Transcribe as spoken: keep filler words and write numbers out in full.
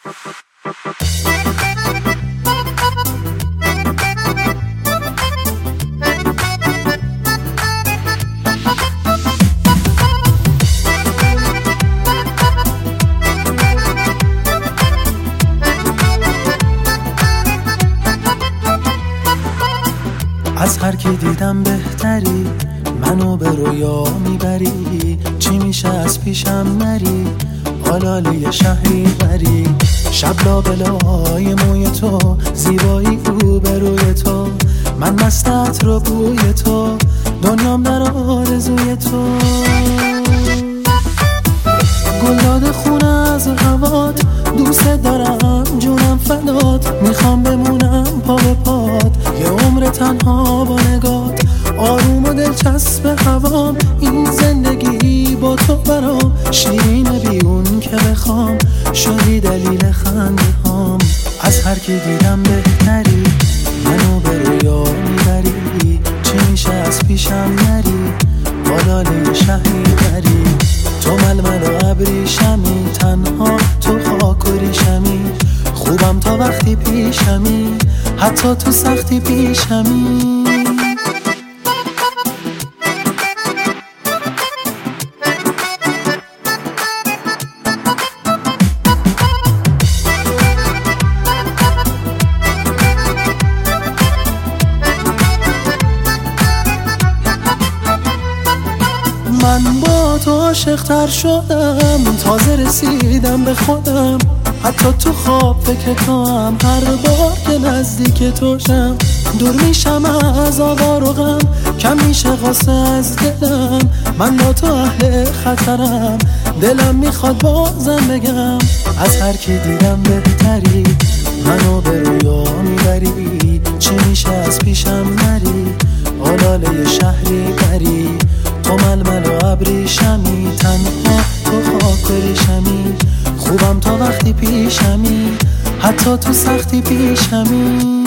از هر کی دیدم بهتری، منو به رویا میبری. چی میشه از پیشم نری، آلاله شهری بری. شب لابلای موی تو، زیبایی رو به روی تو. من مستت رو بوی تو، دنیام در آرزوی تو. گلداد خونه از هوات، دوست دارم جونم فدات. میخوام بمونم پا به پات، یه عمر تنها با نگات. آروم و دلچسب هوام، این زندگی با تو برام. شیرین بیون که بخوام، شدی دلیل خنده هام. از هر کی دیدم بهتری، منو به رویا میبری. چی میشه از پیشم نری، آلاله شهری بری. تو ململ و ابریشمی، تنها تو خاک و ریشمی. خوبم تا وقتی پیشمی، حتی تو سختی پیشمی. من با تو عاشق تر شدم، تازه رسیدم به خودم. حتی تو خواب فکر تو هم، هر بار که نزدیک توشم. دور میشم از آوار و غم، کم میشه غصه از دلم. من با تو اهل خطرم، دلم میخواد بازم بگم. از هر کی دیدم بهتری، منو به رویا میبری. چی میشه از پیشم نری، آلاله شهری بری. تو ململ و ابریشمی، تنها تو خاک و ریشمی. خوبم تا وقتی پیشمی، حتی تو سختی پیشمی.